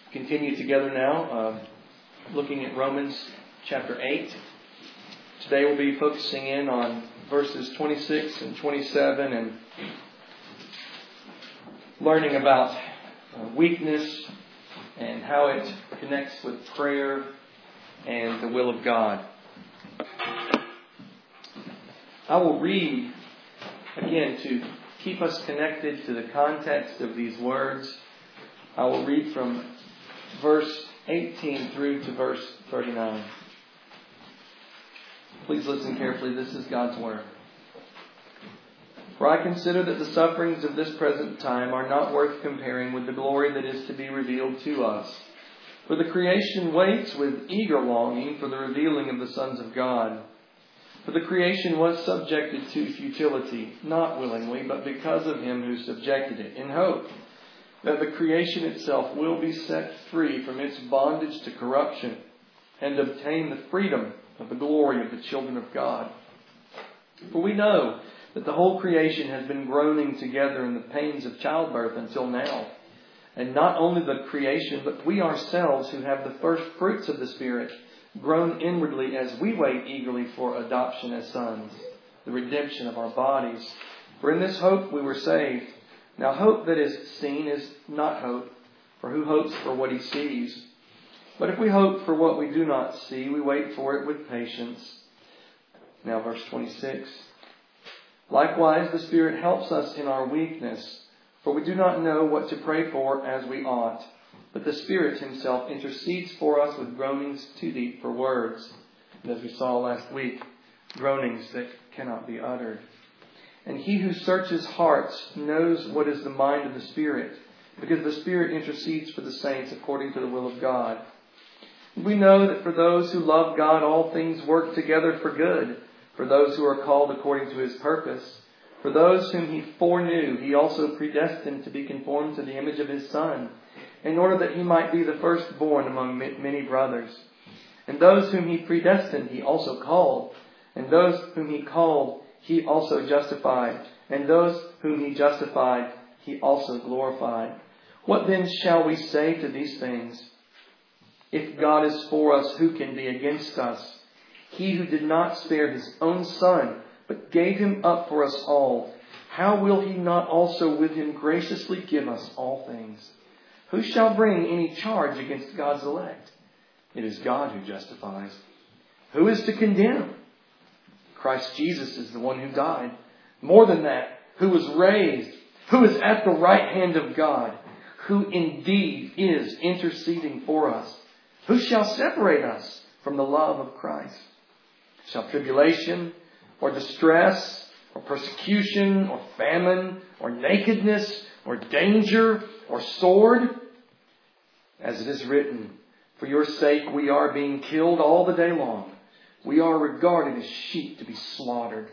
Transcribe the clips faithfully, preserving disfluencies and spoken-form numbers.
continue together now, uh, looking at Romans chapter eight. Today we'll be focusing in on verses twenty-six and twenty-seven and learning about uh, weakness and how it connects with prayer and the will of God. I will read again to keep us connected to the context of these words. I will read from verse eighteen through to verse thirty-nine. Please listen carefully. This is God's Word. For I consider that the sufferings of this present time are not worth comparing with the glory that is to be revealed to us. For the creation waits with eager longing for the revealing of the sons of God. For the creation was subjected to futility, not willingly, but because of Him who subjected it, in hope that the creation itself will be set free from its bondage to corruption and obtain the freedom of the glory of the children of God. For we know that the whole creation has been groaning together in the pains of childbirth until now. And not only the creation, but we ourselves who have the first fruits of the Spirit groan inwardly as we wait eagerly for adoption as sons, the redemption of our bodies. For in this hope we were saved. Now hope that is seen is not hope, for who hopes for what he sees? But if we hope for what we do not see, we wait for it with patience. Now verse twenty-six. Likewise the Spirit helps us in our weakness, for we do not know what to pray for as we ought. But the Spirit Himself intercedes for us with groanings too deep for words. And as we saw last week, groanings that cannot be uttered. And He who searches hearts knows what is the mind of the Spirit, because the Spirit intercedes for the saints according to the will of God. We know that for those who love God, all things work together for good, for those who are called according to His purpose. For those whom He foreknew, He also predestined to be conformed to the image of His Son, in order that He might be the firstborn among many brothers. And those whom He predestined, He also called. And those whom He called, He also justified. And those whom He justified, He also glorified. What then shall we say to these things? If God is for us, who can be against us? He who did not spare His own Son, but gave Him up for us all, how will He not also with Him graciously give us all things? Who shall bring any charge against God's elect? It is God who justifies. Who is to condemn? Christ Jesus is the one who died. More than that, who was raised, who is at the right hand of God, who indeed is interceding for us. Who shall separate us from the love of Christ? Shall tribulation or distress or persecution or famine or nakedness or danger or sword? As it is written, for your sake we are being killed all the day long. We are regarded as sheep to be slaughtered.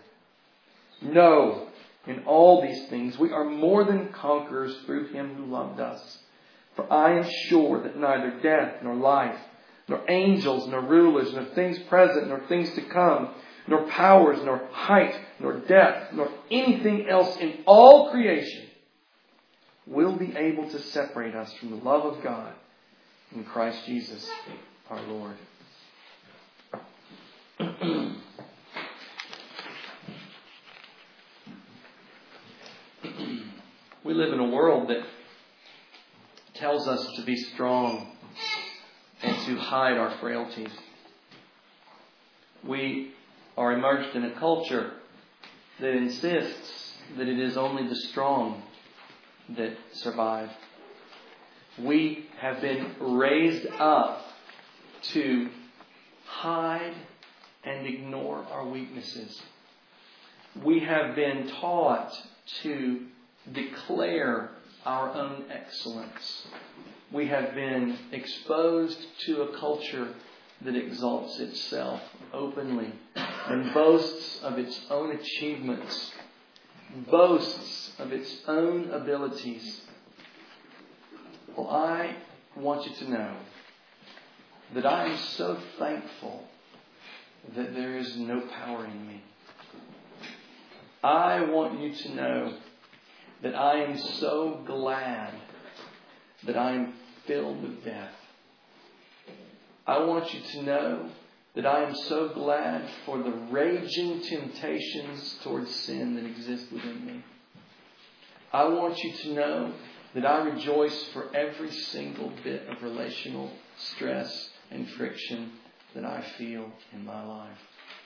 No, in all these things we are more than conquerors through Him who loved us. For I am sure that neither death nor life, nor angels nor rulers, nor things present nor things to come, nor powers, nor height, nor depth, nor anything else in all creation will be able to separate us from the love of God in Christ Jesus our Lord. We live in a world that tells us to be strong and to hide our frailties. We are immersed in a culture that insists that it is only the strong that survive. We have been raised up to hide and ignore our weaknesses. We have been taught to declare our own excellence. We have been exposed to a culture that exalts itself openly and boasts of its own achievements, boasts of its own abilities. Well, I want you to know that I am so thankful that there is no power in me. I want you to know that I am so glad that I am filled with death. I want you to know that I am so glad for the raging temptations towards sin that exist within me. I want you to know that I rejoice for every single bit of relational stress and friction that I feel in my life.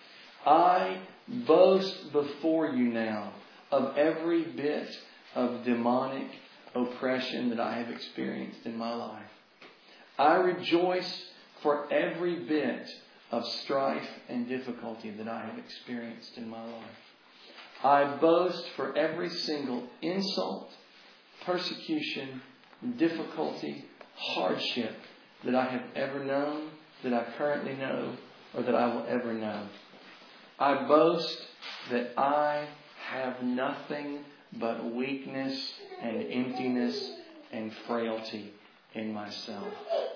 I boast before you now of every bit of demonic oppression that I have experienced in my life. I rejoice for every bit of strife and difficulty that I have experienced in my life. I boast for every single insult, persecution, difficulty, hardship that I have ever known, that I currently know, or that I will ever know. I boast that I have nothing but weakness and emptiness and frailty in myself.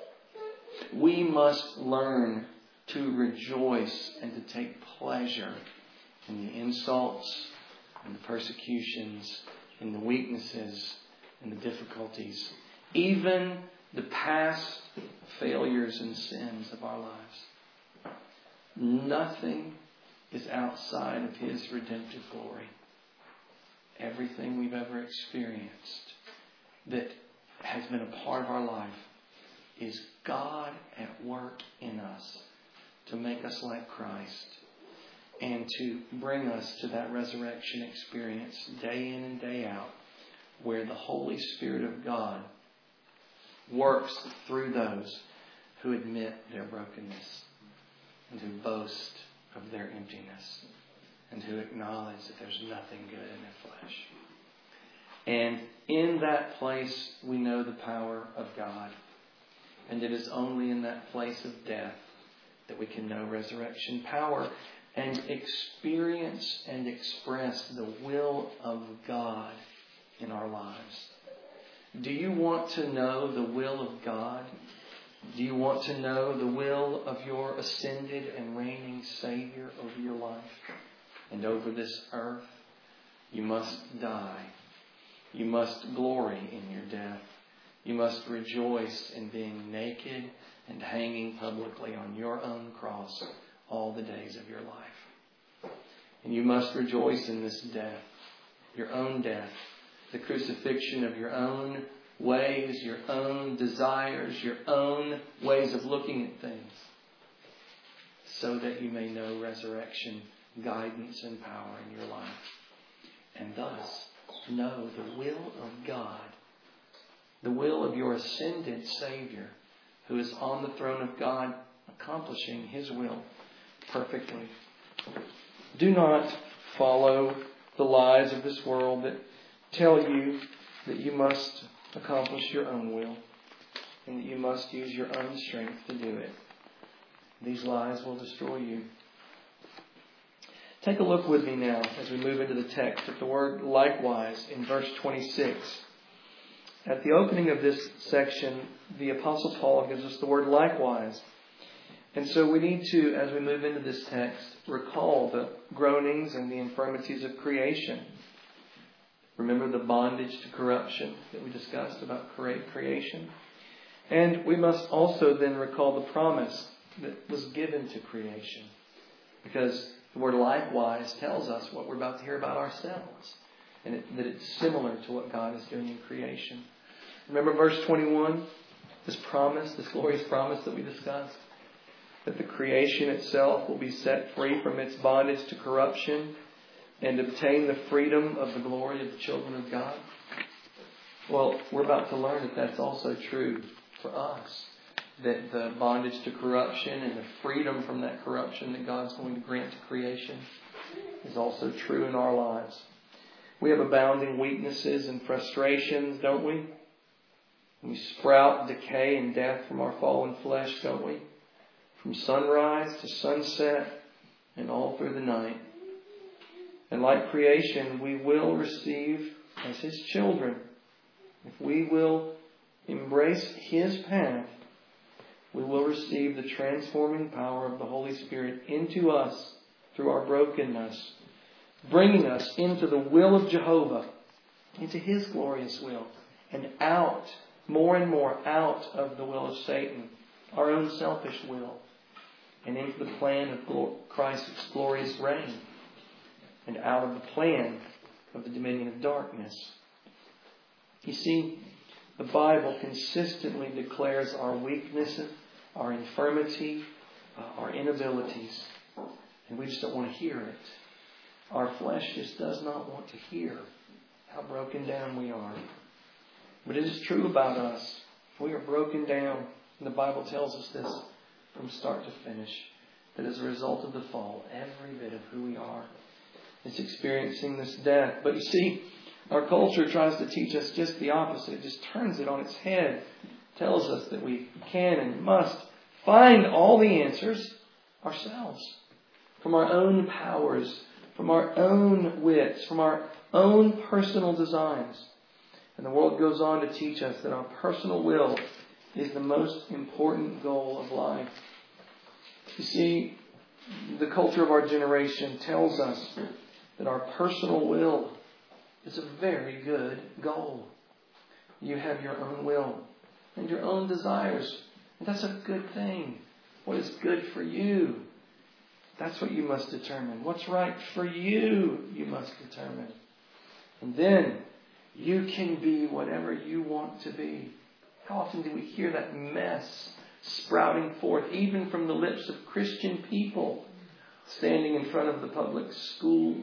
We must learn to rejoice and to take pleasure in the insults and the persecutions and the weaknesses and the difficulties, even the past failures and sins of our lives. Nothing is outside of His redemptive glory. Everything we've ever experienced that has been a part of our life is God at work in us to make us like Christ and to bring us to that resurrection experience day in and day out, where the Holy Spirit of God works through those who admit their brokenness and who boast of their emptiness and who acknowledge that there's nothing good in their flesh. And in that place, we know the power of God. And it is only in that place of death that we can know resurrection power and experience and express the will of God in our lives. Do you want to know the will of God? Do you want to know the will of your ascended and reigning Savior over your life and over this earth? You must die. You must glory in your death. You must rejoice in being naked and hanging publicly on your own cross all the days of your life. And you must rejoice in this death, your own death, the crucifixion of your own ways, your own desires, your own ways of looking at things, so that you may know resurrection, guidance, and power in your life. And thus know the will of God, the will of your ascended Savior, who is on the throne of God, accomplishing His will perfectly. Do not follow the lies of this world that tell you that you must accomplish your own will and that you must use your own strength to do it. These lies will destroy you. Take a look with me now as we move into the text at the word likewise in verse twenty-six. At the opening of this section, the Apostle Paul gives us the word likewise. And so we need to, as we move into this text, recall the groanings and the infirmities of creation. Remember the bondage to corruption that we discussed about creation. And we must also then recall the promise that was given to creation. Because the word likewise tells us what we're about to hear about ourselves. And it, that it's similar to what God is doing in creation. Remember verse twenty-one? This promise, this glorious promise that we discussed. That the creation itself will be set free from its bondage to corruption and obtain the freedom of the glory of the children of God. Well, we're about to learn that that's also true for us. That the bondage to corruption and the freedom from that corruption that God's going to grant to creation is also true in our lives. We have abounding weaknesses and frustrations, don't we? We sprout decay and death from our fallen flesh, don't we? From sunrise to sunset and all through the night. And like creation, we will receive as His children, if we will embrace His path, we will receive the transforming power of the Holy Spirit into us through our brokenness, bringing us into the will of Jehovah, into His glorious will, and out more and more out of the will of Satan, our own selfish will, and into the plan of Christ's glorious reign, and out of the plan of the dominion of darkness. You see, the Bible consistently declares our weaknesses, our infirmity, uh, our inabilities, and we just don't want to hear it. Our flesh just does not want to hear how broken down we are. But it is true about us. We are broken down. And the Bible tells us this from start to finish. That as a result of the fall, every bit of who we are is experiencing this death. But you see, our culture tries to teach us just the opposite. It just turns it on its head. It tells us that we can and must find all the answers ourselves. From our own powers, from our own wits, from our own personal designs. And the world goes on to teach us that our personal will is the most important goal of life. You see, the culture of our generation tells us that our personal will is a very good goal. You have your own will and your own desires. And that's a good thing. What is good for you? That's what you must determine. What's right for you, you must determine. And then you can be whatever you want to be. How often do we hear that mess sprouting forth, even from the lips of Christian people, standing in front of the public school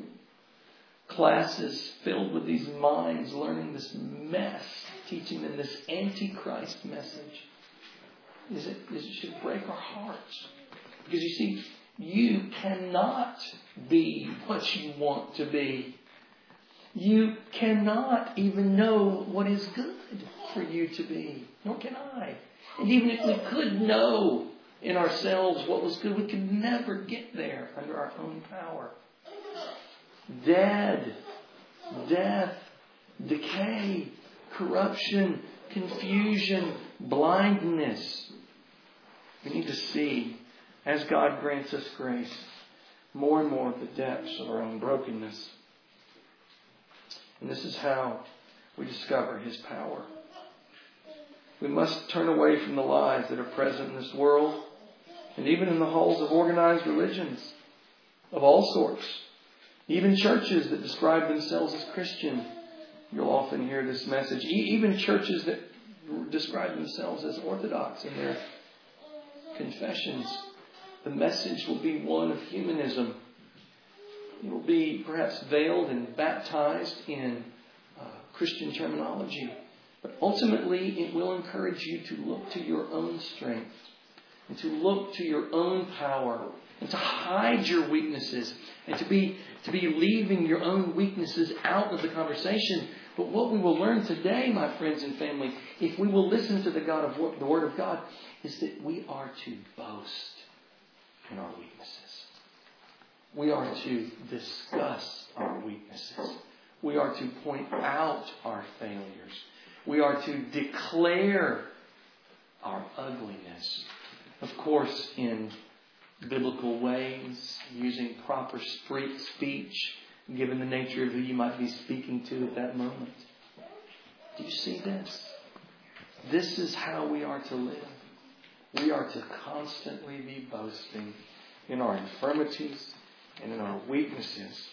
classes filled with these minds, learning this mess, teaching them this Antichrist message. Is it, it should break our hearts. Because you see, you cannot be what you want to be. You cannot even know what is good for you to be. Nor can I. And even if we could know in ourselves what was good, we could never get there under our own power. Dead, death, decay, corruption, confusion, blindness. We need to see, as God grants us grace, more and more of the depths of our own brokenness. And this is how we discover His power. We must turn away from the lies that are present in this world and even in the halls of organized religions of all sorts. Even churches that describe themselves as Christian. You'll often hear this message. Even churches that describe themselves as Orthodox in their confessions. The message will be one of humanism. It will be perhaps veiled and baptized in uh, Christian terminology. But ultimately, it will encourage you to look to your own strength and to look to your own power and to hide your weaknesses and to be to be leaving your own weaknesses out of the conversation. But what we will learn today, my friends and family, if we will listen to the God of the Word of God, is that we are to boast in our weaknesses. We are to discuss our weaknesses. We are to point out our failures. We are to declare our ugliness. Of course, in biblical ways, using proper street speech, given the nature of who you might be speaking to at that moment. Do you see this? This is how we are to live. We are to constantly be boasting in our infirmities and in our weaknesses.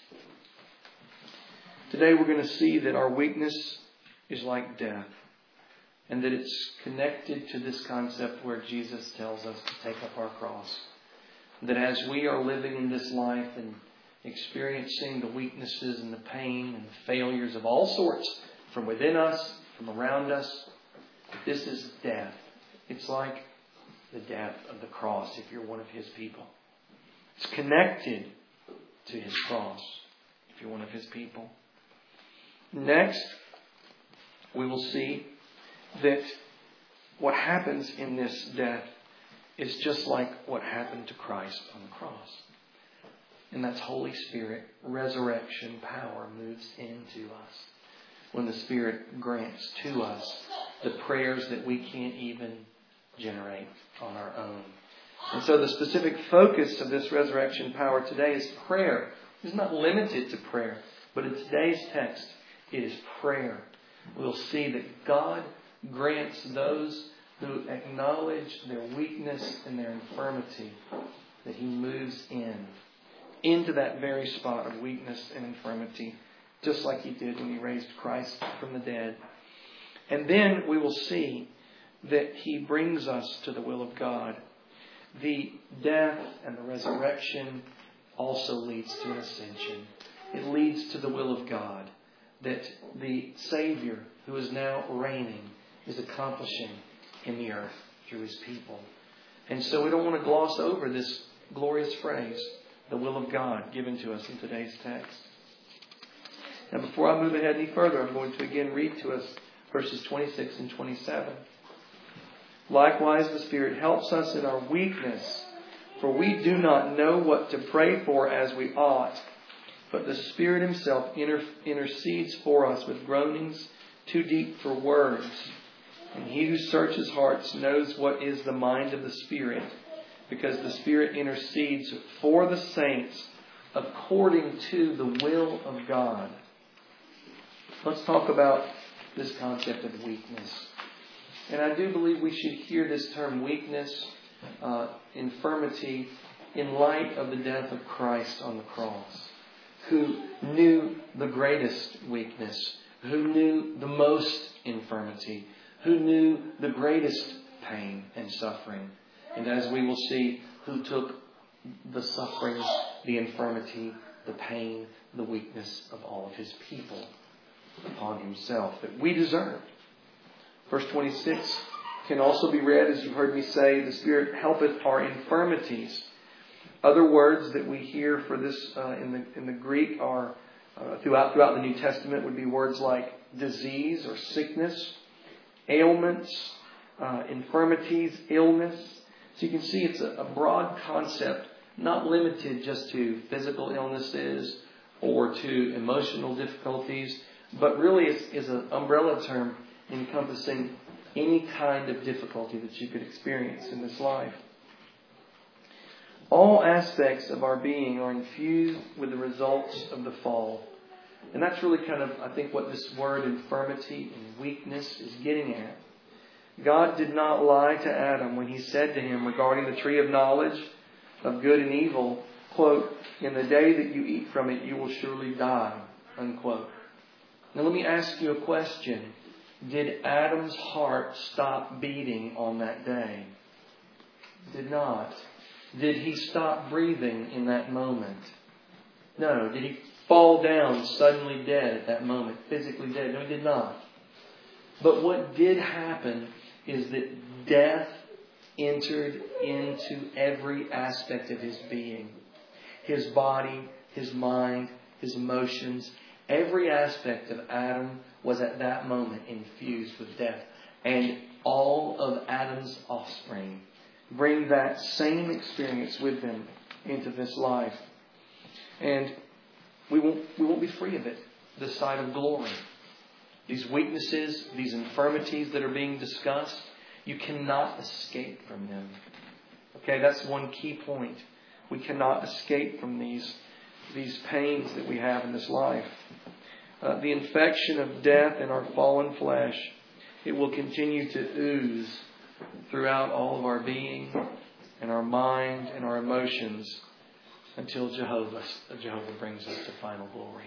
Today we're going to see that our weakness is like death, and that it's connected to this concept where Jesus tells us to take up our cross. That as we are living in this life and experiencing the weaknesses and the pain and the failures of all sorts from within us, from around us, this is death. It's like the death of the cross if you're one of His people. It's connected to His cross if you're one of His people. Next, we will see that what happens in this death is just like what happened to Christ on the cross. And that's Holy Spirit, resurrection power moves into us. When the Spirit grants to us the prayers that we can't even generate on our own. And so the specific focus of this resurrection power today is prayer. It's not limited to prayer, but in today's text, it is prayer. We'll see that God grants those who acknowledge their weakness and their infirmity that He moves in, into that very spot of weakness and infirmity, just like He did when He raised Christ from the dead. And then we will see that He brings us to the will of God. The death and the resurrection also leads to an ascension. It leads to the will of God, that the Savior who is now reigning is accomplishing in the earth through His people. And so we don't want to gloss over this glorious phrase, the will of God, given to us in today's text. Now, before I move ahead any further, I'm going to again read to us verses twenty-six and twenty-seven. Likewise, the Spirit helps us in our weakness, for we do not know what to pray for as we ought, but the Spirit Himself inter- intercedes for us with groanings too deep for words. And He who searches hearts knows what is the mind of the Spirit, because the Spirit intercedes for the saints according to the will of God. Let's talk about this concept of weakness. And I do believe we should hear this term weakness, uh, infirmity, in light of the death of Christ on the cross, who knew the greatest weakness, who knew the most infirmity, who knew the greatest pain and suffering. And as we will see, who took the suffering, the infirmity, the pain, the weakness of all of His people upon Himself that we deserve. Verse twenty-six can also be read, as you've heard me say, the Spirit helpeth our infirmities. Other words that we hear for this uh, in the in the Greek are uh, throughout throughout the New Testament would be words like disease or sickness, ailments, uh, infirmities, illness. So you can see it's a, a broad concept, not limited just to physical illnesses or to emotional difficulties, but really is, is an umbrella term encompassing any kind of difficulty that you could experience in this life. All aspects of our being are infused with the results of the fall. And that's really kind of, I think, what this word infirmity and weakness is getting at. God did not lie to Adam when He said to him regarding the tree of knowledge of good and evil, quote, in the day that you eat from it, you will surely die, unquote. Now let me ask you a question. Did Adam's heart stop beating on that day? Did not. Did he stop breathing in that moment? No. Did he fall down suddenly dead at that moment? Physically dead? No, he did not. But what did happen is that death entered into every aspect of his being. His body, his mind, his emotions. Every aspect of Adam was at that moment infused with death. And all of Adam's offspring bring that same experience with them into this life. And we won't, we won't be free of it this side of glory. These weaknesses, these infirmities that are being discussed, you cannot escape from them. Okay, that's one key point. We cannot escape from these, these pains that we have in this life. Uh, the infection of death in our fallen flesh, it will continue to ooze throughout all of our being and our mind and our emotions until Jehovah, Jehovah brings us to final glory.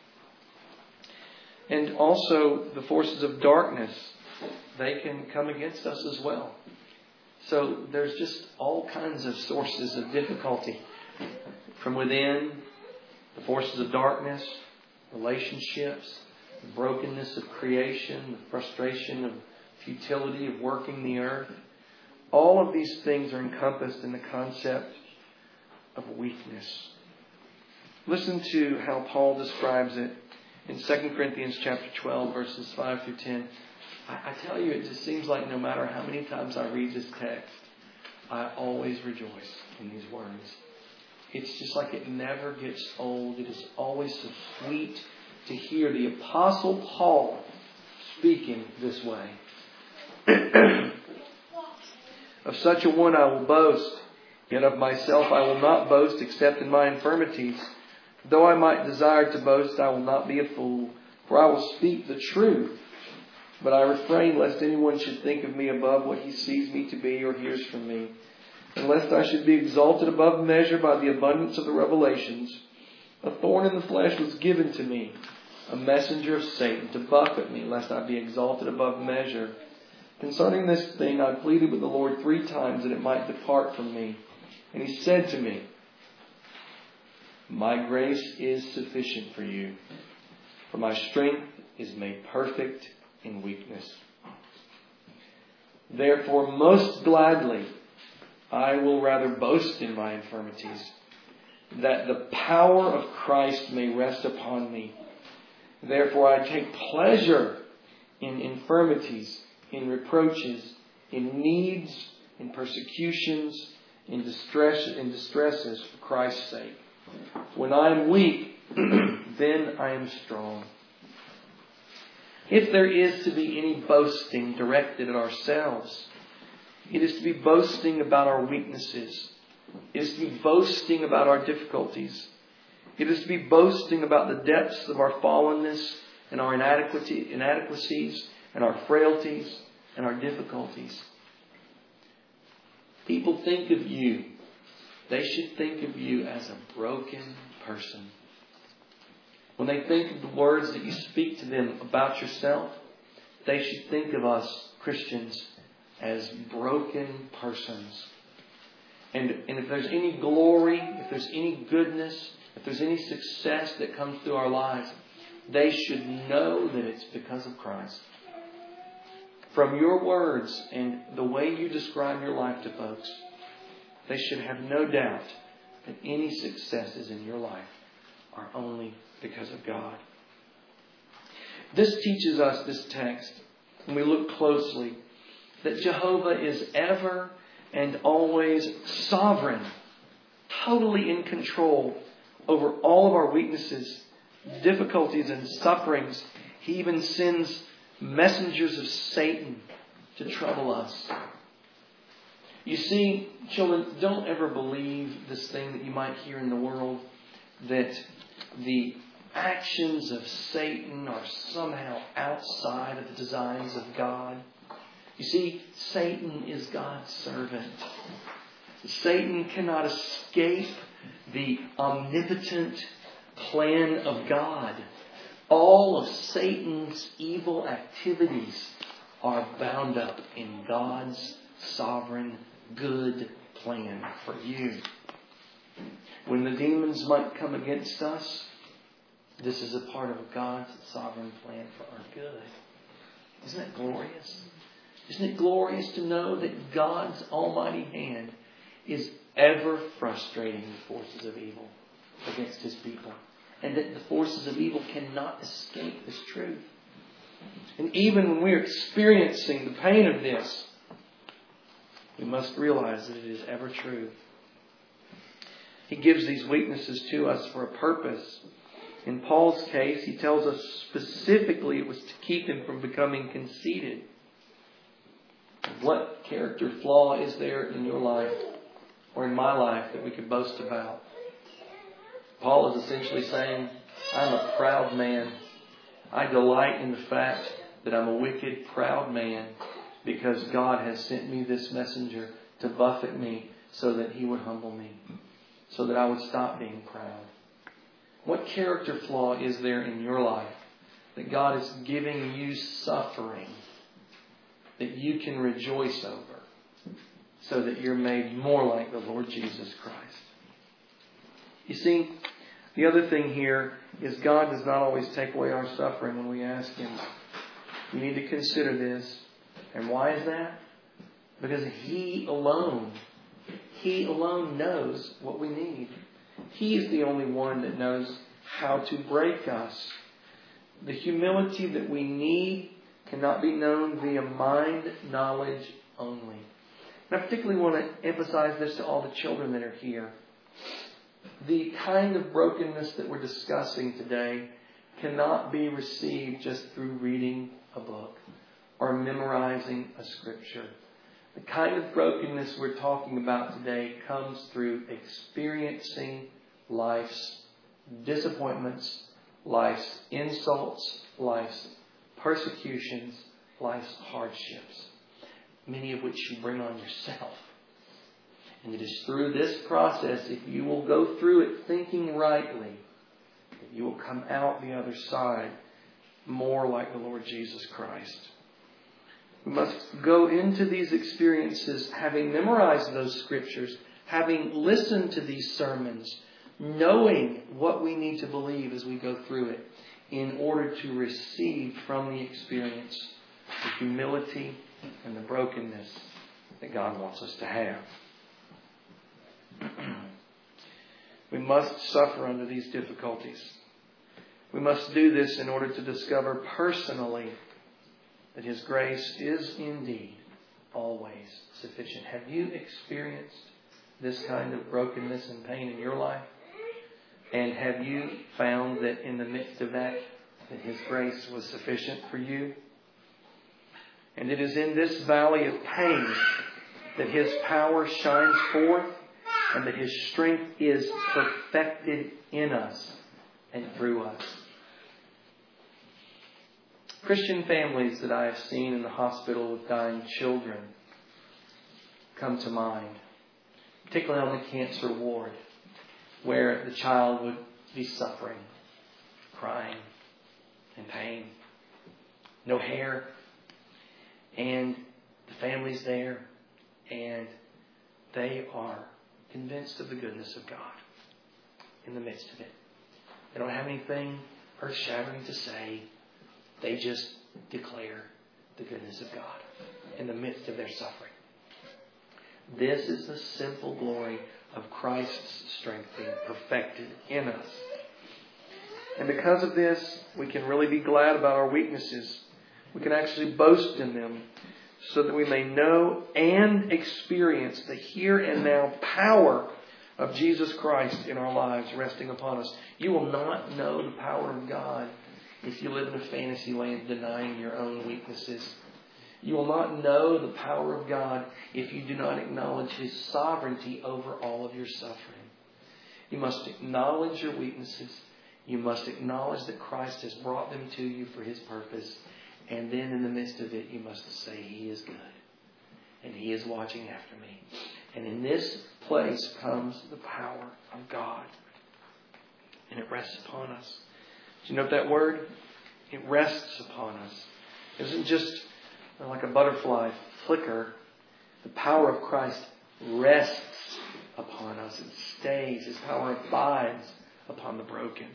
And also the forces of darkness, they can come against us as well. So there's just all kinds of sources of difficulty from within, the forces of darkness, relationships, the brokenness of creation, the frustration of futility of working the earth. All of these things are encompassed in the concept of weakness. Listen to how Paul describes it in Second Corinthians chapter twelve, verses five through ten. I, I tell you, it just seems like no matter how many times I read this text, I always rejoice in these words. It's just like it never gets old. It is always so sweet to hear the Apostle Paul speaking this way. Of such a one I will boast, yet of myself I will not boast except in my infirmities. Though I might desire to boast, I will not be a fool, for I will speak the truth. But I refrain lest anyone should think of me above what he sees me to be or hears from me, and lest I should be exalted above measure by the abundance of the revelations. A thorn in the flesh was given to me, a messenger of Satan, to buffet me, lest I be exalted above measure. Concerning this thing I pleaded with the Lord three times that it might depart from me. And He said to me, My grace is sufficient for you, for my strength is made perfect in weakness. Therefore, most gladly, I will rather boast in my infirmities, that the power of Christ may rest upon me. Therefore, I take pleasure in infirmities, in reproaches, in needs, in persecutions, in distress, in distresses for Christ's sake. When I am weak, then I am strong. If there is to be any boasting directed at ourselves, it is to be boasting about our weaknesses. It is to be boasting about our difficulties. It is to be boasting about the depths of our fallenness and our inadequacy, inadequacies and our frailties and our difficulties. People think of you. They should think of you as a broken person. When they think of the words that you speak to them about yourself, they should think of us Christians as broken persons. And, and if there's any glory, if there's any goodness, if there's any success that comes through our lives, they should know that it's because of Christ. From your words and the way you describe your life to folks, they should have no doubt that any successes in your life are only because of God. This teaches us, this text, when we look closely, that Jehovah is ever and always sovereign, totally in control over all of our weaknesses, difficulties, and sufferings. He even sends messengers of Satan to trouble us. You see, children, don't ever believe this thing that you might hear in the world, that the actions of Satan are somehow outside of the designs of God. You see, Satan is God's servant. Satan cannot escape the omnipotent plan of God. All of Satan's evil activities are bound up in God's sovereign, good plan for you. When the demons might come against us, this is a part of God's sovereign plan for our good. Isn't that glorious? Isn't it glorious to know that God's almighty hand is ever frustrating the forces of evil against His people, and that the forces of evil cannot escape this truth? And even when we're experiencing the pain of this, we must realize that it is ever true. He gives these weaknesses to us for a purpose. In Paul's case, he tells us specifically it was to keep him from becoming conceited. What character flaw is there in your life or in my life that we could boast about? Paul is essentially saying, I'm a proud man. I delight in the fact that I'm a wicked, proud man because God has sent me this messenger to buffet me so that He would humble me, so that I would stop being proud. What character flaw is there in your life that God is giving you suffering that you can rejoice over so that you're made more like the Lord Jesus Christ? You see, the other thing here is God does not always take away our suffering when we ask Him. We need to consider this. And why is that? Because He alone, He alone knows what we need. He is the only one that knows how to break us. The humility that we need cannot be known via mind knowledge only. And I particularly want to emphasize this to all the children that are here. The kind of brokenness that we're discussing today cannot be received just through reading a book or memorizing a scripture. The kind of brokenness we're talking about today comes through experiencing life's disappointments, life's insults, life's persecutions, life's hardships, many of which you bring on yourself. And it is through this process, if you will go through it thinking rightly, that you will come out the other side more like the Lord Jesus Christ. We must go into these experiences having memorized those scriptures, having listened to these sermons, knowing what we need to believe as we go through it, in order to receive from the experience the humility and the brokenness that God wants us to have. We must suffer under these difficulties. We must do this in order to discover personally that His grace is indeed always sufficient. Have you experienced this kind of brokenness and pain in your life? And have you found that in the midst of that, that His grace was sufficient for you? And it is in this valley of pain that His power shines forth and that His strength is perfected in us and through us. Christian families that I have seen in the hospital with dying children come to mind, particularly on the cancer ward, where the child would be suffering, crying, in pain, no hair, and the family's there, and they are convinced of the goodness of God in the midst of it. They don't have anything earth-shattering to say. They just declare the goodness of God in the midst of their suffering. This is the simple glory of Christ's strength being perfected in us. And because of this, we can really be glad about our weaknesses. We can actually boast in them so that we may know and experience the here and now power of Jesus Christ in our lives resting upon us. You will not know the power of God if you live in a fantasy land denying your own weaknesses. You will not know the power of God if you do not acknowledge His sovereignty over all of your suffering. You must acknowledge your weaknesses. You must acknowledge that Christ has brought them to you for His purpose. And then in the midst of it, you must say, He is good. And He is watching after me. And in this place comes the power of God. And it rests upon us. Do you note that word? It rests upon us. It isn't just like a butterfly flicker. The power of Christ rests upon us. It stays. His power abides upon the broken.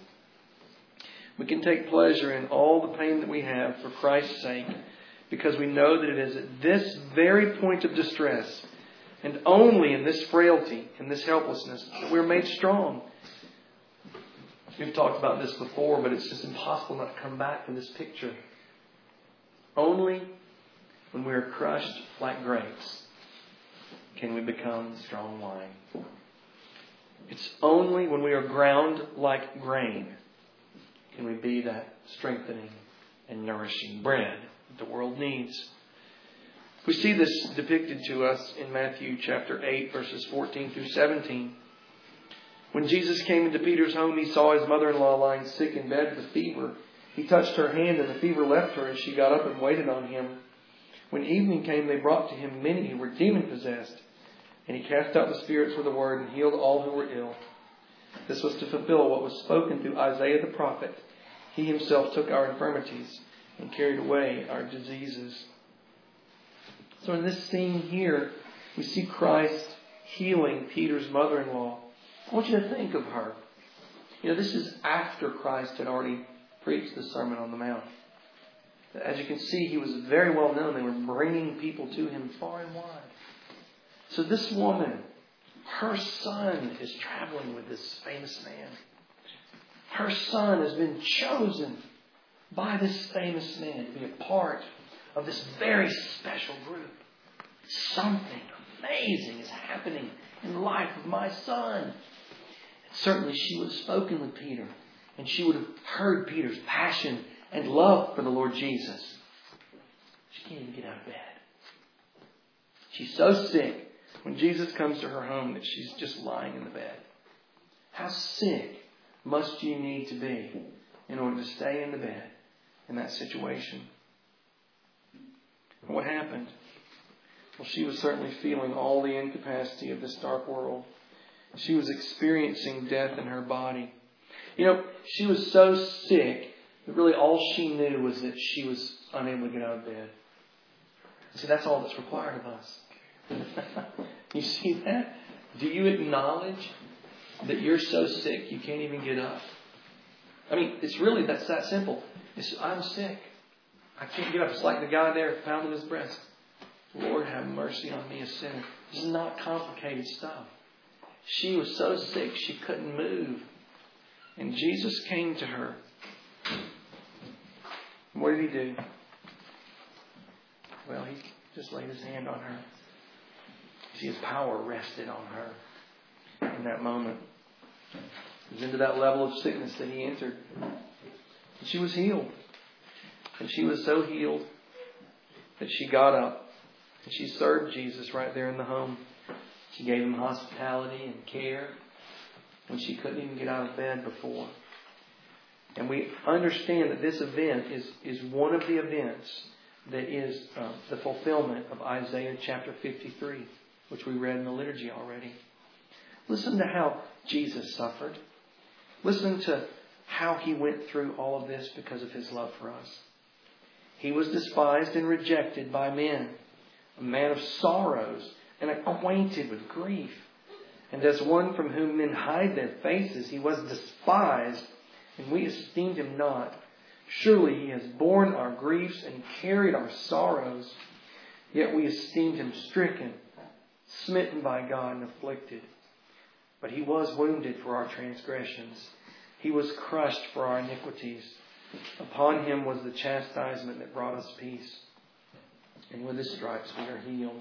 We can take pleasure in all the pain that we have for Christ's sake, because we know that it is at this very point of distress and only in this frailty and this helplessness that we're made strong. We've talked about this before, but it's just impossible not to come back to this picture. Only when we are crushed like grapes can we become strong wine. It's only when we are ground like grain can we be that strengthening and nourishing bread that the world needs. We see this depicted to us in Matthew chapter eight, verses fourteen through seventeen. When Jesus came into Peter's home, he saw his mother-in-law lying sick in bed with a fever. He touched her hand, and the fever left her, and she got up and waited on him. When evening came, they brought to him many who were demon-possessed, and he cast out the spirits with a word and healed all who were ill. This was to fulfill what was spoken through Isaiah the prophet. He himself took our infirmities and carried away our diseases. So in this scene here, we see Christ healing Peter's mother-in-law. I want you to think of her. You know, this is after Christ had already preached the Sermon on the Mount. As you can see, he was very well known. They were bringing people to him far and wide. So this woman, her son is traveling with this famous man. Her son has been chosen by this famous man to be a part of this very special group. Something amazing is happening in the life of my son. And certainly she would have spoken with Peter, and she would have heard Peter's passion and love for the Lord Jesus. She can't even get out of bed. She's so sick when Jesus comes to her home that she's just lying in the bed. How sick must you need to be in order to stay in the bed in that situation? What happened? Well, she was certainly feeling all the incapacity of this dark world. She was experiencing death in her body. You know, she was so sick that really all she knew was that she was unable to get out of bed. See, that's all that's required of us. You see that? Do you acknowledge that you're so sick you can't even get up? I mean, it's really, that's that simple. It's, I'm sick. I can't get up. It's like the guy there pounding his breast. Lord, have mercy on me, a sinner. This is not complicated stuff. She was so sick she couldn't move. And Jesus came to her. What did He do? Well, He just laid His hand on her. See, His power rested on her in that moment. It was into that level of sickness that He entered. And she was healed. And she was so healed that she got up and she served Jesus right there in the home. She gave Him hospitality and care when she couldn't even get out of bed before. And we understand that this event is, is one of the events that is uh, the fulfillment of Isaiah chapter fifty-three, which we read in the liturgy already. Listen to how Jesus suffered. Listen to how He went through all of this because of His love for us. He was despised and rejected by men, a man of sorrows and acquainted with grief. And as one from whom men hide their faces, He was despised, and we esteemed Him not. Surely He has borne our griefs and carried our sorrows. Yet we esteemed Him stricken, smitten by God, and afflicted. But He was wounded for our transgressions. He was crushed for our iniquities. Upon Him was the chastisement that brought us peace. And with His stripes we are healed.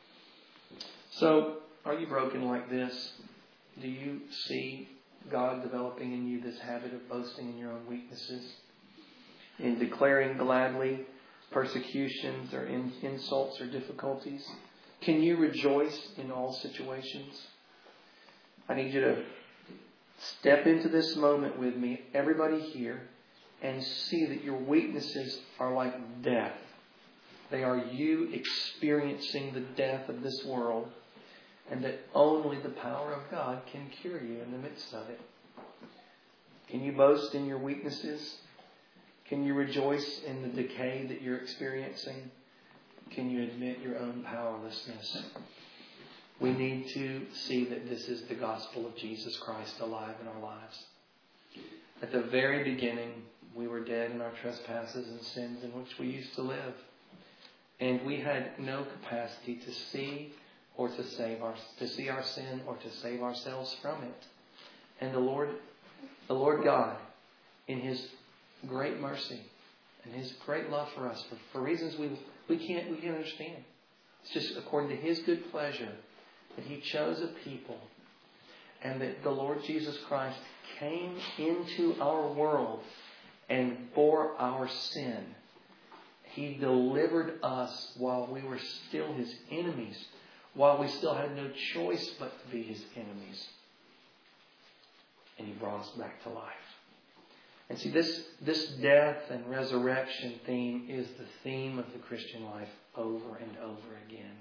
So, are you broken like this? Do you see God developing in you this habit of boasting in your own weaknesses? In declaring gladly persecutions or in insults or difficulties? Can you rejoice in all situations? I need you to step into this moment with me, everybody here, and see that your weaknesses are like death. They are you experiencing the death of this world, and that only the power of God can cure you in the midst of it. Can you boast in your weaknesses? Can you rejoice in the decay that you're experiencing? Can you admit your own powerlessness? We need to see that this is the gospel of Jesus Christ alive in our lives. At the very beginning, we were dead in our trespasses and sins in which we used to live. And we had no capacity to see or to save our to see our sin or to save ourselves from it. And the Lord, the Lord God, in His great mercy and His great love for us, for, for reasons we we can't we can't understand. It's just according to His good pleasure that He chose a people, and that the Lord Jesus Christ came into our world and bore our sin. He delivered us while we were still His enemies, while we still had no choice but to be His enemies. And He brought us back to life. And see, this, this death and resurrection theme is the theme of the Christian life over and over again.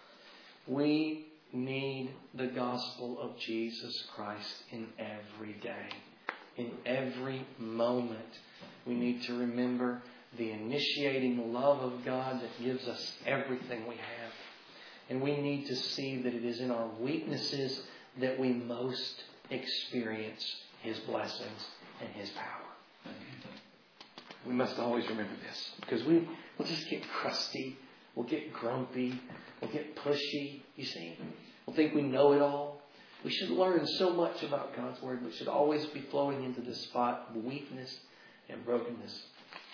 We need the gospel of Jesus Christ in every day. In every moment, we need to remember the initiating love of God that gives us everything we have. And we need to see that it is in our weaknesses that we most experience His blessings and His power. We must always remember this, because we will just get crusty, we'll get grumpy, we'll get pushy, you see. We'll think we know it all. We should learn so much about God's Word, but should always be flowing into the spot of weakness and brokenness.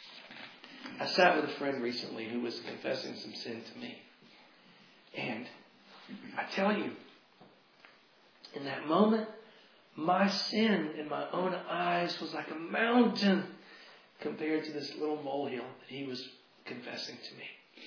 I sat with a friend recently who was confessing some sin to me. And I tell you, in that moment, my sin in my own eyes was like a mountain compared to this little molehill that he was confessing to me.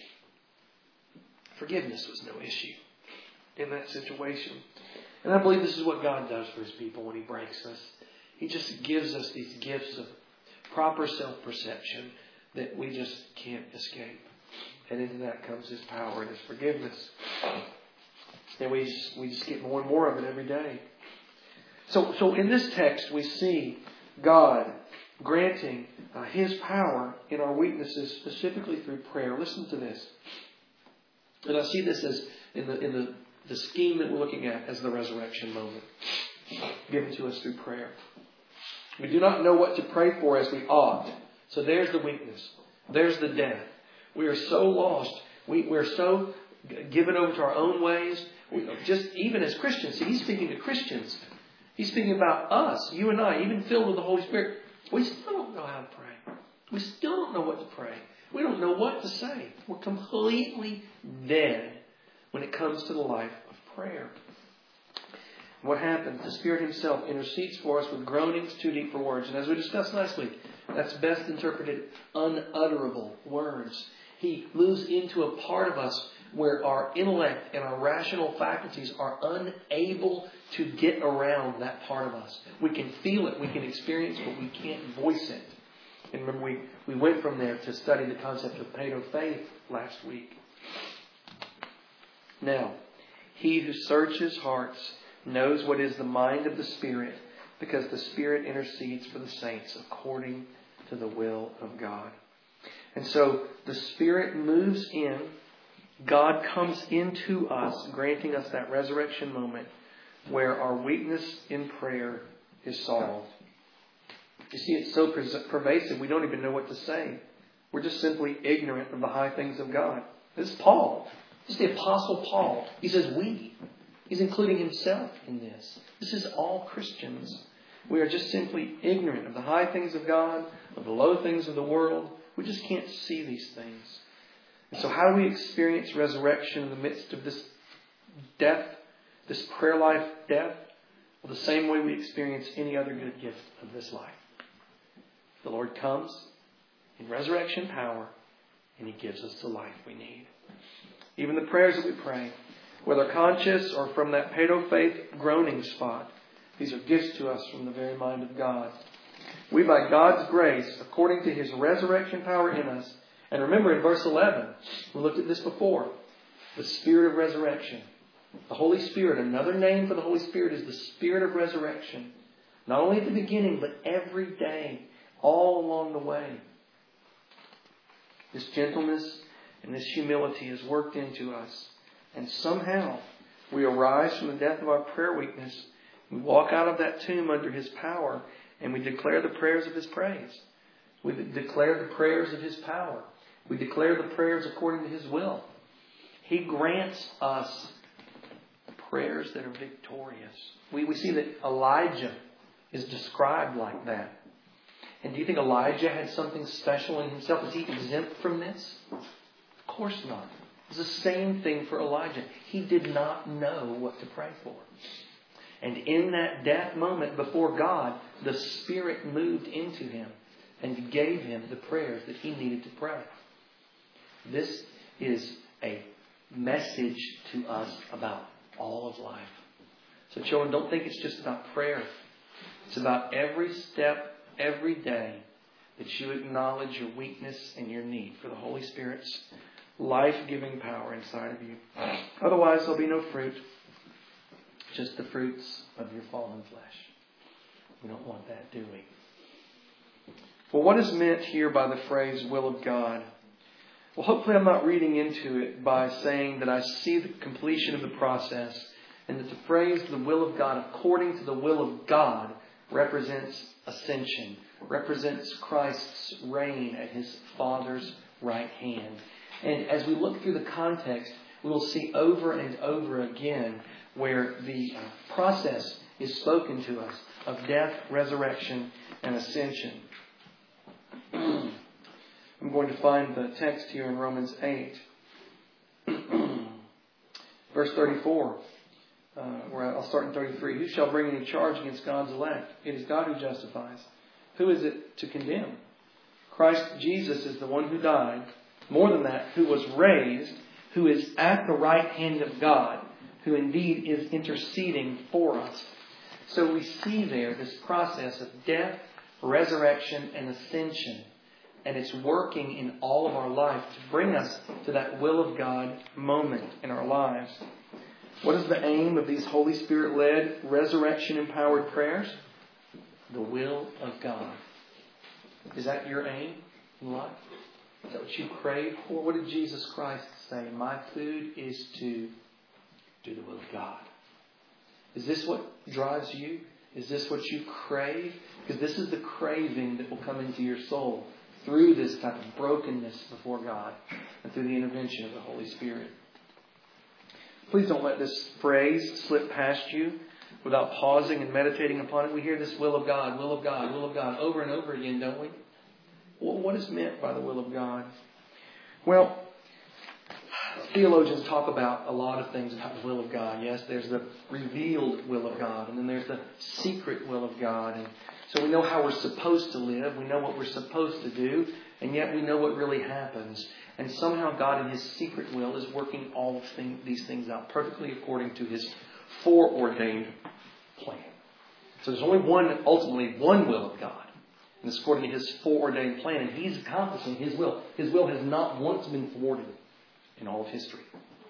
Forgiveness was no issue in that situation. And I believe this is what God does for His people when He breaks us. He just gives us these gifts of proper self-perception that we just can't escape. And into that comes His power and His forgiveness. And we just, we just get more and more of it every day. So, so in this text, we see God granting uh, His power in our weaknesses, specifically through prayer. Listen to this. And I see this as in the in the, the scheme that we're looking at as the resurrection moment given to us through prayer. We do not know what to pray for as we ought. So there's the weakness. There's the death. We are so lost. We, we're so given over to our own ways. We, just even as Christians. See, He's speaking to Christians. He's speaking about us, you and I, even filled with the Holy Spirit. We still don't know how to pray. We still don't know what to pray. We don't know what to say. We're completely dead when it comes to the life of prayer. What happens? The Spirit Himself intercedes for us with groanings too deep for words. And as we discussed last week, that's best interpreted unutterable words. He moves into a part of us where our intellect and our rational faculties are unable to get around that part of us. We can feel it, we can experience it, but we can't voice it. And remember, we, we went from there to study the concept of paedo-faith last week. Now, He who searches hearts knows what is the mind of the Spirit, because the Spirit intercedes for the saints according to the will of God. And so the Spirit moves in. God comes into us, granting us that resurrection moment where our weakness in prayer is solved. You see, it's so pervasive, we don't even know what to say. We're just simply ignorant of the high things of God. This is Paul. This is the Apostle Paul. He says we. He's including himself in this. This is all Christians. We are just simply ignorant of the high things of God, of the low things of the world. We just can't see these things. And so how do we experience resurrection in the midst of this death, this prayer life death? Well, the same way we experience any other good gift of this life. The Lord comes in resurrection power, and He gives us the life we need. Even the prayers that we pray, whether conscious or from that paedo-faith groaning spot, these are gifts to us from the very mind of God. We, by God's grace, according to His resurrection power in us, and remember in verse eleven, we looked at this before, the Spirit of resurrection. The Holy Spirit, another name for the Holy Spirit is the Spirit of resurrection. Not only at the beginning, but every day, all along the way. This gentleness and this humility is worked into us. And somehow we arise from the death of our prayer weakness. We walk out of that tomb under His power, and we declare the prayers of His praise. We declare the prayers of His power. We declare the prayers according to His will. He grants us prayers that are victorious. We, we see that Elijah is described like that. And do you think Elijah had something special in himself? Was he exempt from this? Of course not. It's the same thing for Elijah. He did not know what to pray for. And in that death moment before God, the Spirit moved into him and gave him the prayers that he needed to pray. This is a message to us about all of life. So children, don't think it's just about prayer. It's about every step, every day that you acknowledge your weakness and your need for the Holy Spirit's life-giving power inside of you. Otherwise, there'll be no fruit. Just the fruits of your fallen flesh. We don't want that, do we? Well, what is meant here by the phrase will of God? Well, hopefully I'm not reading into it by saying that I see the completion of the process and that the phrase the will of God according to the will of God represents ascension, represents Christ's reign at His Father's right hand. And as we look through the context, we will see over and over again where the process is spoken to us of death, resurrection, and ascension. I'm going to find the text here in Romans eight. Verse thirty-four, uh, where I'll start in thirty-three. Who shall bring any charge against God's elect? It is God who justifies. Who is it to condemn? Christ Jesus is the one who died. More than that, who was raised, who is at the right hand of God, who indeed is interceding for us. So we see there this process of death, resurrection, and ascension. And it's working in all of our life to bring us to that will of God moment in our lives. What is the aim of these Holy Spirit-led, resurrection-empowered prayers? The will of God. Is that your aim in life? Is that what you crave for? What did Jesus Christ say? My food is to do the will of God. Is this what drives you? Is this what you crave? Because this is the craving that will come into your soul through this type of brokenness before God and through the intervention of the Holy Spirit. Please don't let this phrase slip past you without pausing and meditating upon it. We hear this will of God, will of God, will of God over and over again, don't we? Well, what is meant by the will of God? Well, theologians talk about a lot of things about the will of God. Yes, there's the revealed will of God, and then there's the secret will of God. And so we know how we're supposed to live. We know what we're supposed to do, and yet we know what really happens. And somehow God in His secret will is working all of thing, these things out perfectly according to His foreordained plan. So there's only one, ultimately one will of God. And it's according to His foreordained plan. And He's accomplishing His will. His will has not once been thwarted in all of history.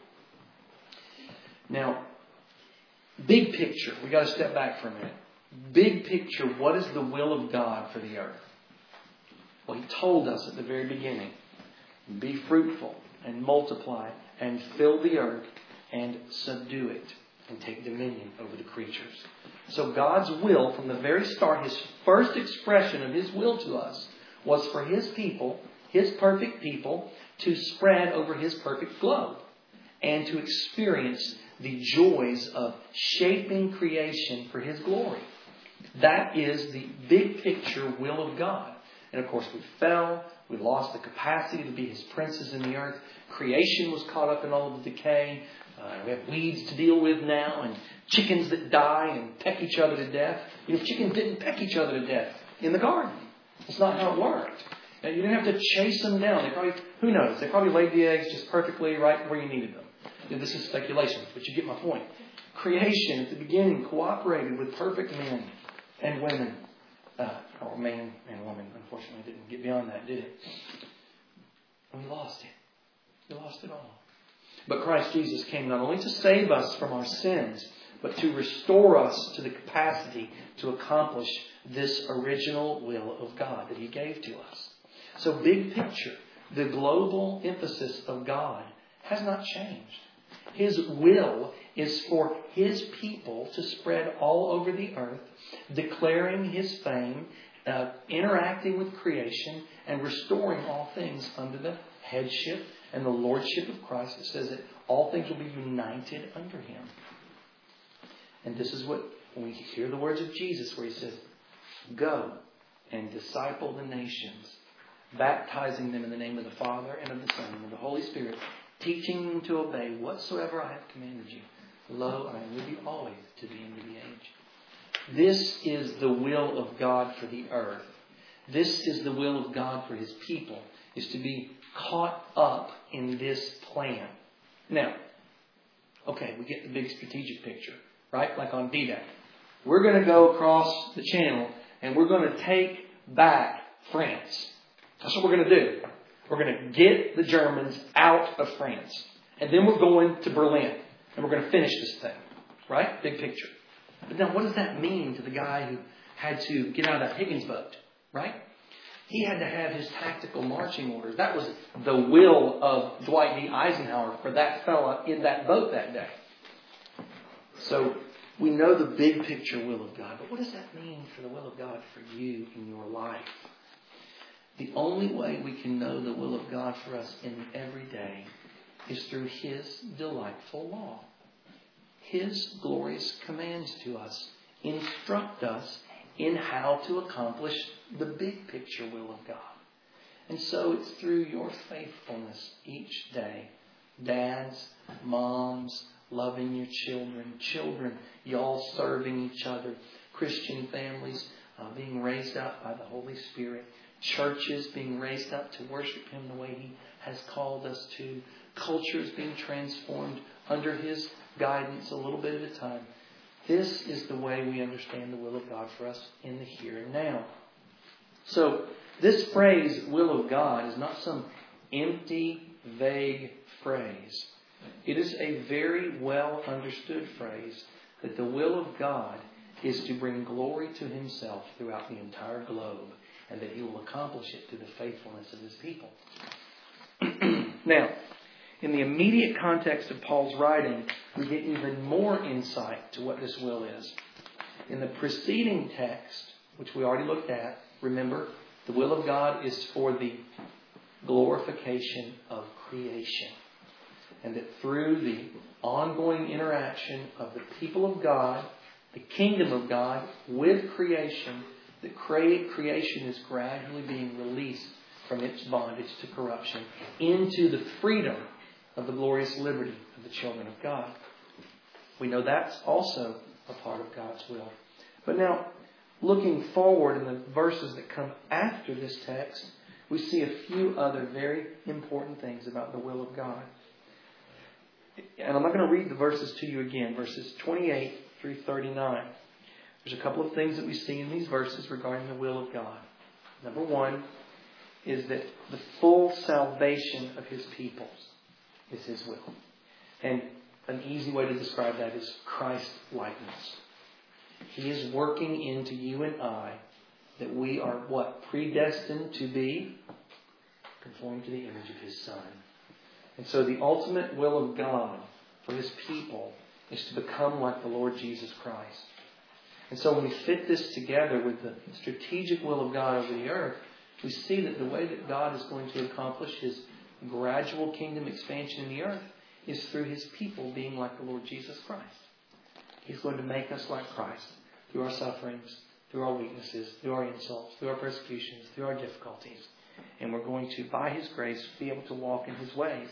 Now, big picture. We've got to step back for a minute. Big picture, what is the will of God for the earth? Well, He told us at the very beginning, be fruitful and multiply and fill the earth and subdue it and take dominion over the creatures. So God's will from the very start, His first expression of His will to us was for His people, His perfect people, to spread over His perfect globe and to experience the joys of shaping creation for His glory. That is the big picture will of God. And of course we fell. We lost the capacity to be His princes in the earth. Creation was caught up in all of the decay. Uh, we have weeds to deal with now and chickens that die and peck each other to death. You know, chickens didn't peck each other to death in the garden. That's not how it worked. And you didn't have to chase them down. They probably, who knows, they probably laid the eggs just perfectly right where you needed them. You know, this is speculation, but you get my point. Creation at the beginning cooperated with perfect men and women. Uh, or man and woman, unfortunately, didn't get beyond that, did it? And we lost it. We lost it all. But Christ Jesus came not only to save us from our sins, but to restore us to the capacity to accomplish this original will of God that He gave to us. So big picture, the global emphasis of God has not changed. His will is for His people to spread all over the earth, declaring His fame, uh, interacting with creation, and restoring all things under the headship and the lordship of Christ. It says that all things will be united under Him. And this is what, when we hear the words of Jesus where He says, go and disciple the nations, baptizing them in the name of the Father and of the Son and of the Holy Spirit, teaching them to obey whatsoever I have commanded you. Lo, I am with you always to the end of the age. This is the will of God for the earth. This is the will of God for His people, is to be caught up in this plan. Now, okay, we get the big strategic picture, right? Like on D-Day. We're going to go across the channel and we're going to take back France. That's what we're going to do. We're going to get the Germans out of France. And then we're going to Berlin. And we're going to finish this thing. Right? Big picture. But now what does that mean to the guy who had to get out of that Higgins boat? Right? He had to have his tactical marching orders. That was the will of Dwight D. Eisenhower for that fella in that boat that day. So we know the big picture will of God. But what does that mean for the will of God for you in your life? The only way we can know the will of God for us in every day is through His delightful law. His glorious commands to us instruct us in how to accomplish the big picture will of God. And so it's through your faithfulness each day. Dads, moms, loving your children, children, y'all serving each other, Christian families uh, being raised up by the Holy Spirit, churches being raised up to worship Him the way He has called us to, cultures being transformed under His guidance a little bit at a time. This is the way we understand the will of God for us in the here and now. So, This phrase, will of God, is not some empty, vague phrase. It is a very well understood phrase that the will of God is to bring glory to Himself throughout the entire globe, and that He will accomplish it through the faithfulness of His people. Now, in the immediate context of Paul's writing, we get even more insight to what this will is. In the preceding text, which we already looked at, remember, the will of God is for the glorification of creation. And that through the ongoing interaction of the people of God, the kingdom of God with creation, that creation is gradually being released from its bondage to corruption into the freedom of the glorious liberty of the children of God. We know that's also a part of God's will. But now, looking forward in the verses that come after this text, we see a few other very important things about the will of God. And I'm not going to read the verses to you again, verses twenty-eight through thirty-nine. There's a couple of things that we see in these verses regarding the will of God. Number one is that the full salvation of His people is His will. And an easy way to describe that is Christ-likeness. He is working into you and I that we are what? Predestined to be conformed to the image of His Son. And so the ultimate will of God for His people is to become like the Lord Jesus Christ. And so when we fit this together with the strategic will of God over the earth, we see that the way that God is going to accomplish His gradual kingdom expansion in the earth is through His people being like the Lord Jesus Christ. He's going to make us like Christ through our sufferings, through our weaknesses, through our insults, through our persecutions, through our difficulties. And we're going to, by His grace, be able to walk in His ways.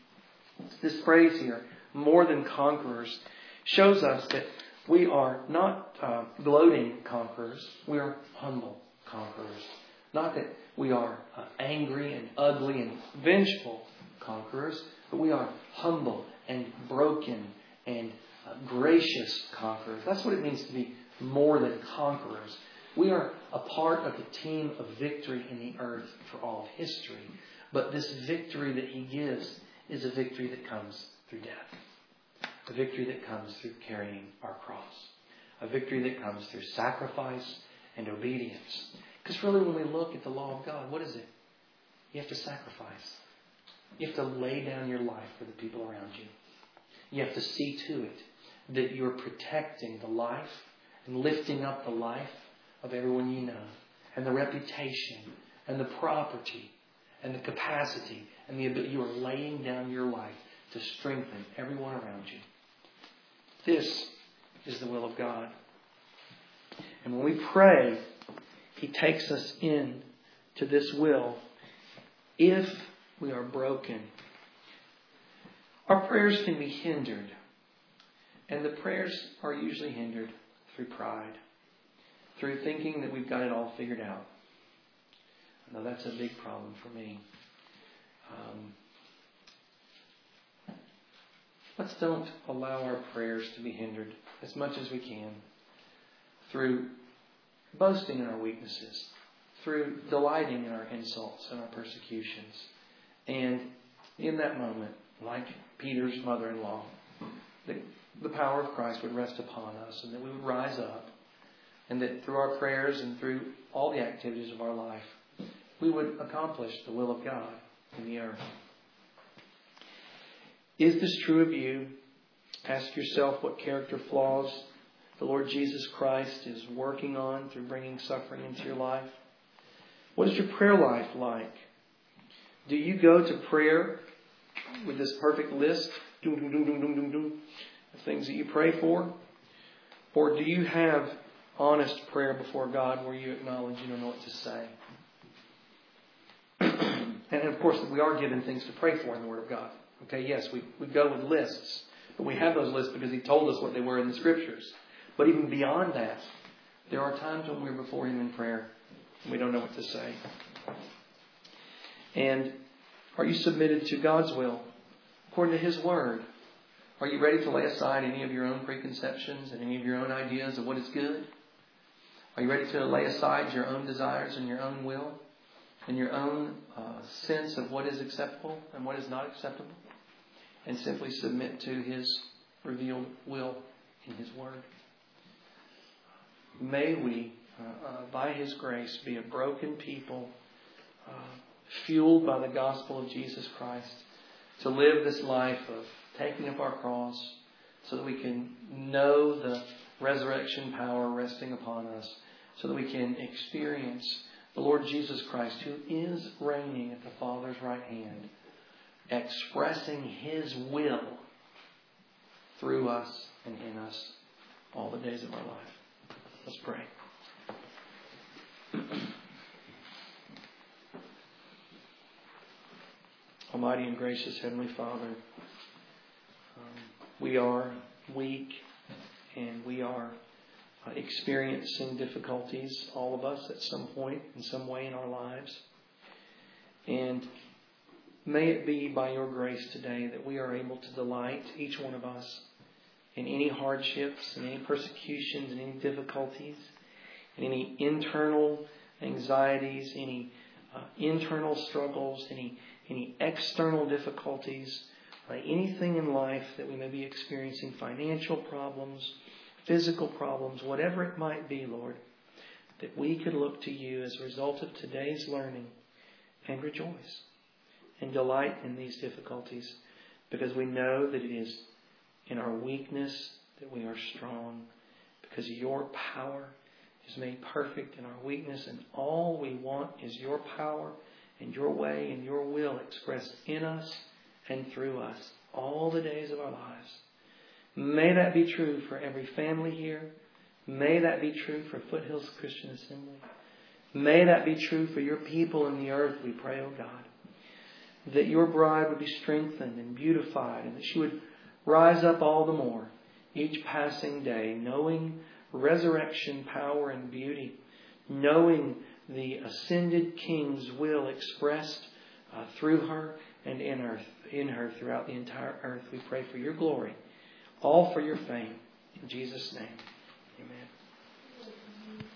This phrase here, more than conquerors, shows us that we are not uh, gloating conquerors. We are humble conquerors. Not that we are uh, angry and ugly and vengeful conquerors, but we are humble and broken and uh, gracious conquerors. That's what it means to be more than conquerors. We are a part of the team of victory in the earth for all of history. But this victory that He gives is a victory that comes through death. A victory that comes through carrying our cross. A victory that comes through sacrifice and obedience. Because really when we look at the law of God, what is it? You have to sacrifice. You have to lay down your life for the people around you. You have to see to it that you're protecting the life and lifting up the life of everyone you know. And the reputation and the property and the capacity and the ability. You are laying down your life to strengthen everyone around you. This is the will of God. And when we pray, He takes us in to this will if we are broken. Our prayers can be hindered. And the prayers are usually hindered through pride. Through thinking that we've got it all figured out. I know that's a big problem for me. Um, let's don't allow our prayers to be hindered as much as we can through boasting in our weaknesses, through delighting in our insults and our persecutions. And in that moment, like Peter's mother-in-law, the, the power of Christ would rest upon us and that we would rise up and that through our prayers and through all the activities of our life, we would accomplish the will of God in the earth. Is this true of you? Ask yourself what character flaws the Lord Jesus Christ is working on through bringing suffering into your life. What is your prayer life like? Do you go to prayer with this perfect list of things that you pray for? Or do you have honest prayer before God where you acknowledge you don't know what to say? And of course, we are given things to pray for in the Word of God. Okay, yes, we, we go with lists. But we have those lists because He told us what they were in the Scriptures. But even beyond that, there are times when we're before Him in prayer and we don't know what to say. And are you submitted to God's will according to His Word? Are you ready to lay aside any of your own preconceptions and any of your own ideas of what is good? Are you ready to lay aside your own desires and your own will and your own uh, sense of what is acceptable and what is not acceptable, and simply submit to His revealed will in His Word. May we, uh, uh, by His grace, be a broken people, uh, fueled by the gospel of Jesus Christ, to live this life of taking up our cross so that we can know the resurrection power resting upon us, so that we can experience the Lord Jesus Christ, who is reigning at the Father's right hand, expressing His will through us and in us all the days of our life. Let's pray. Almighty and gracious Heavenly Father, um, we are weak and we are uh, experiencing difficulties, all of us, at some point, in some way in our lives. And may it be by your grace today that we are able to delight, each one of us, in any hardships, in any persecutions, in any difficulties, in any internal anxieties, any uh, internal struggles, any any external difficulties, uh, anything in life that we may be experiencing, financial problems, physical problems, whatever it might be, Lord, that we could look to you as a result of today's learning and rejoice and delight in these difficulties, because we know that it is in our weakness that we are strong, because your power is made perfect in our weakness, and all we want is your power and your way and your will expressed in us and through us all the days of our lives. May that be true for every family here. May that be true for Foothills Christian Assembly. May that be true for your people in the earth, we pray, O God. That your bride would be strengthened and beautified, and that she would rise up all the more each passing day, knowing resurrection power and beauty, knowing the ascended King's will expressed uh, through her and in her, in her throughout the entire earth. We pray for your glory, all for your fame. In Jesus' name, amen.